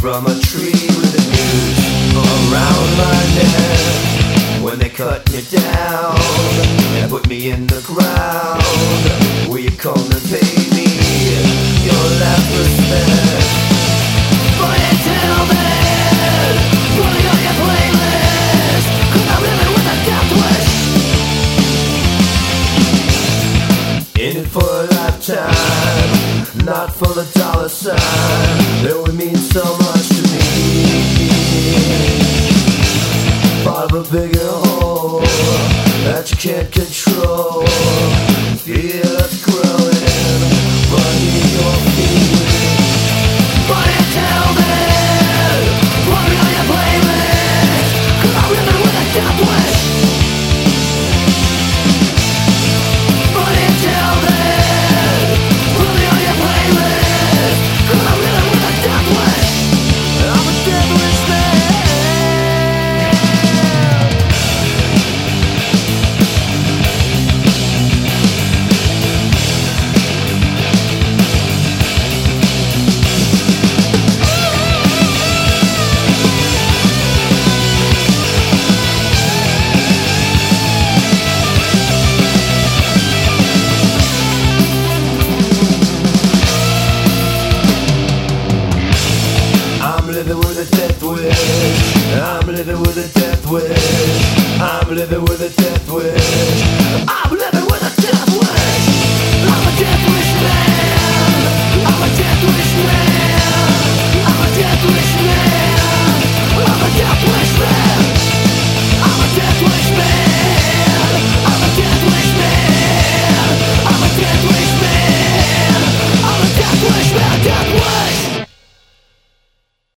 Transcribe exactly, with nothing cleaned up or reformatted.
from a tree with a noose around my neck. When they cut me down and put me in the ground, will you come and pay me your last respect? But until then, put me on your playlist, 'cause I'm living with a death wish. In it for a lifetime, not for the dollar sign. It would mean so much to me. Part of a bigger whole that you can't control. Feel it's growing beneath your feet. But until then, put me on your playlist, 'cause I'm living with a death wish. But until then, put me on your playlist, 'cause I'm living with a death wish. I'm a death wish man. I'm living with a death wish. I'm living with a death wish. I'm living with a death wish. I'm